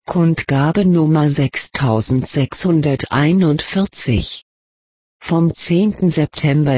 Kundgabe Nummer 6641 vom 10. September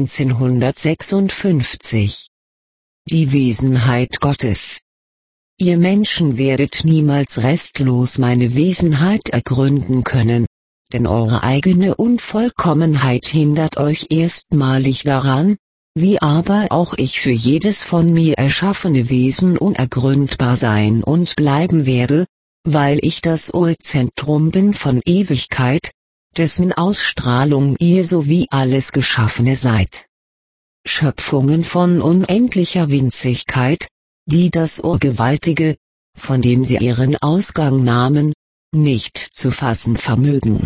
1956. Die Wesenheit Gottes. Ihr Menschen werdet niemals restlos meine Wesenheit ergründen können, denn eure eigene Unvollkommenheit hindert euch erstmalig daran, wie aber auch ich für jedes von mir erschaffene Wesen unergründbar sein und bleiben werde, weil ich das Urzentrum bin von Ewigkeit, dessen Ausstrahlung ihr sowie alles Geschaffene seid. Schöpfungen von unendlicher Winzigkeit, die das Urgewaltige, von dem sie ihren Ausgang nahmen, nicht zu fassen vermögen.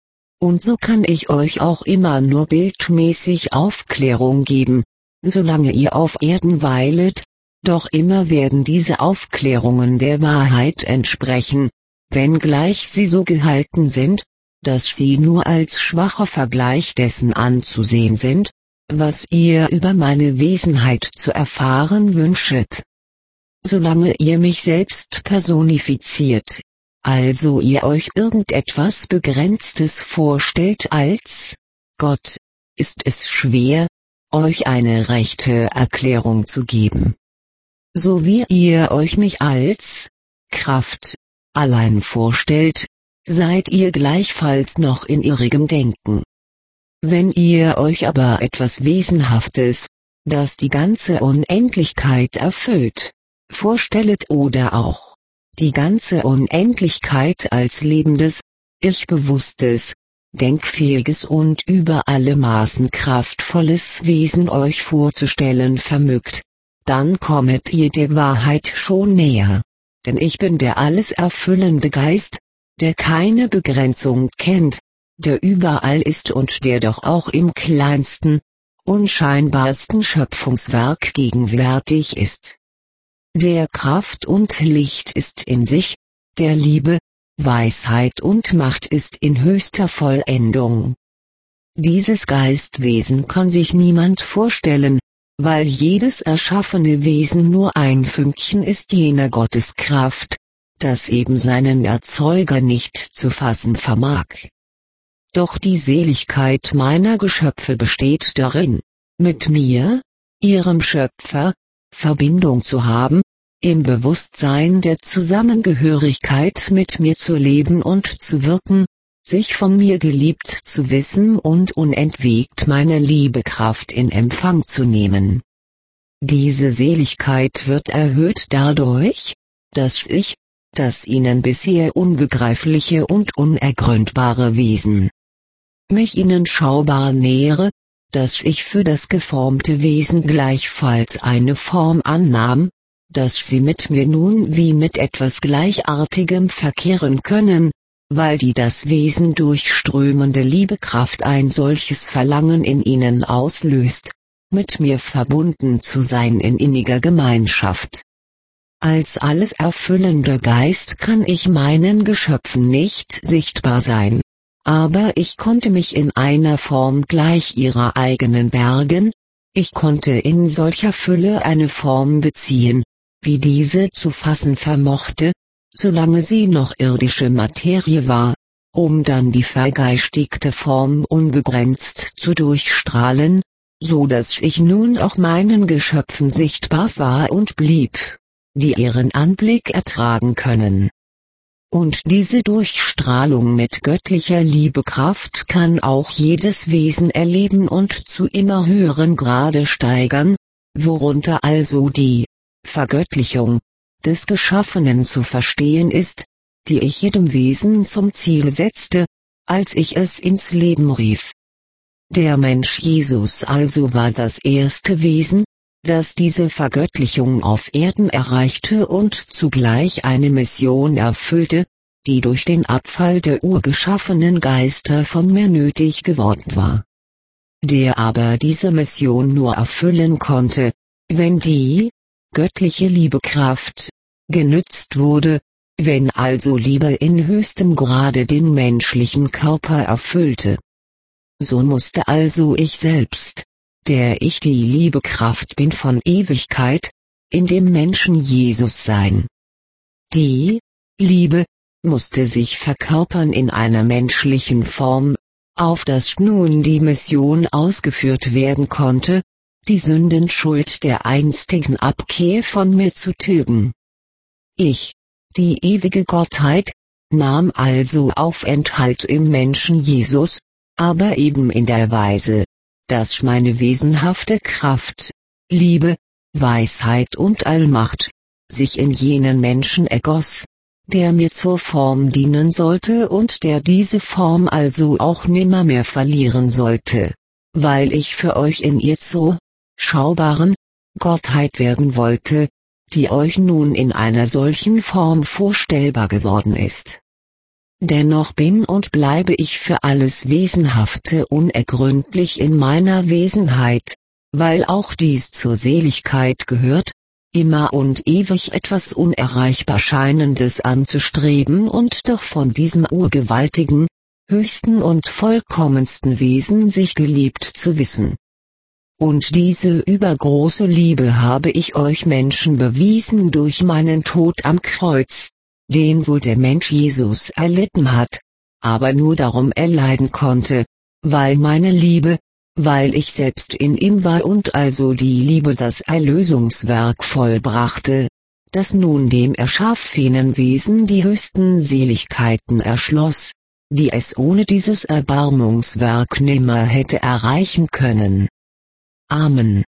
Und so kann ich euch auch immer nur bildmäßig Aufklärung geben, solange ihr auf Erden weilet, doch immer werden diese Aufklärungen der Wahrheit entsprechen, wenngleich sie so gehalten sind, dass sie nur als schwacher Vergleich dessen anzusehen sind, was ihr über meine Wesenheit zu erfahren wünschet. Solange ihr mich selbst personifiziert, also ihr euch irgendetwas Begrenztes vorstellt als Gott, ist es schwer, euch eine rechte Erklärung zu geben. So wie ihr euch mich als Kraft allein vorstellt, seid ihr gleichfalls noch in irrigem Denken. Wenn ihr euch aber etwas Wesenhaftes, das die ganze Unendlichkeit erfüllt, vorstellet oder auch die ganze Unendlichkeit als lebendes, ich-bewusstes, denkfähiges und über alle Maßen kraftvolles Wesen euch vorzustellen vermögt, dann kommet ihr der Wahrheit schon näher, denn ich bin der alles erfüllende Geist, der keine Begrenzung kennt, der überall ist und der doch auch im kleinsten, unscheinbarsten Schöpfungswerk gegenwärtig ist. Der Kraft und Licht ist in sich, der Liebe, Weisheit und Macht ist in höchster Vollendung. Dieses Geistwesen kann sich niemand vorstellen, weil jedes erschaffene Wesen nur ein Fünkchen ist jener Gotteskraft, das eben seinen Erzeuger nicht zu fassen vermag. Doch die Seligkeit meiner Geschöpfe besteht darin, mit mir, ihrem Schöpfer, Verbindung zu haben, im Bewusstsein der Zusammengehörigkeit mit mir zu leben und zu wirken, sich von mir geliebt zu wissen und unentwegt meine Liebekraft in Empfang zu nehmen. Diese Seligkeit wird erhöht dadurch, dass ich, das ihnen bisher unbegreifliche und unergründbare Wesen, mich ihnen schaubar nähere, dass ich für das geformte Wesen gleichfalls eine Form annahm, dass sie mit mir nun wie mit etwas Gleichartigem verkehren können, weil die das Wesen durchströmende Liebekraft ein solches Verlangen in ihnen auslöst, mit mir verbunden zu sein in inniger Gemeinschaft. Als alles erfüllender Geist kann ich meinen Geschöpfen nicht sichtbar sein, aber ich konnte mich in einer Form gleich ihrer eigenen bergen, ich konnte in solcher Fülle eine Form beziehen, wie diese zu fassen vermochte, solange sie noch irdische Materie war, um dann die vergeistigte Form unbegrenzt zu durchstrahlen, so dass ich nun auch meinen Geschöpfen sichtbar war und blieb, die ihren Anblick ertragen können. Und diese Durchstrahlung mit göttlicher Liebekraft kann auch jedes Wesen erleben und zu immer höheren Grade steigern, worunter also die Vergöttlichung des Geschaffenen zu verstehen ist, die ich jedem Wesen zum Ziel setzte, als ich es ins Leben rief. Der Mensch Jesus also war das erste Wesen, das diese Vergöttlichung auf Erden erreichte und zugleich eine Mission erfüllte, die durch den Abfall der urgeschaffenen Geister von mir nötig geworden war. Der aber diese Mission nur erfüllen konnte, wenn die göttliche Liebekraft genützt wurde, wenn also Liebe in höchstem Grade den menschlichen Körper erfüllte. So musste also ich selbst, der ich die Liebekraft bin von Ewigkeit, in dem Menschen Jesus sein. Die Liebe, musste sich verkörpern in einer menschlichen Form, auf dass nun die Mission ausgeführt werden konnte, die Sündenschuld der einstigen Abkehr von mir zu tilgen. Ich, die ewige Gottheit, nahm also Aufenthalt im Menschen Jesus, aber eben in der Weise, dass meine wesenhafte Kraft, Liebe, Weisheit und Allmacht sich in jenen Menschen ergoss, der mir zur Form dienen sollte und der diese Form also auch nimmermehr verlieren sollte, weil ich für euch in ihr zur schaubaren Gottheit werden wollte, die euch nun in einer solchen Form vorstellbar geworden ist. Dennoch bin und bleibe ich für alles Wesenhafte unergründlich in meiner Wesenheit, weil auch dies zur Seligkeit gehört, immer und ewig etwas unerreichbar Scheinendes anzustreben und doch von diesem urgewaltigen, höchsten und vollkommensten Wesen sich geliebt zu wissen. Und diese übergroße Liebe habe ich euch Menschen bewiesen durch meinen Tod am Kreuz, den wohl der Mensch Jesus erlitten hat, aber nur darum erleiden konnte, weil meine Liebe, weil ich selbst in ihm war und also die Liebe das Erlösungswerk vollbrachte, das nun dem erschaffenen Wesen die höchsten Seligkeiten erschloss, die es ohne dieses Erbarmungswerk nimmer hätte erreichen können. Amen.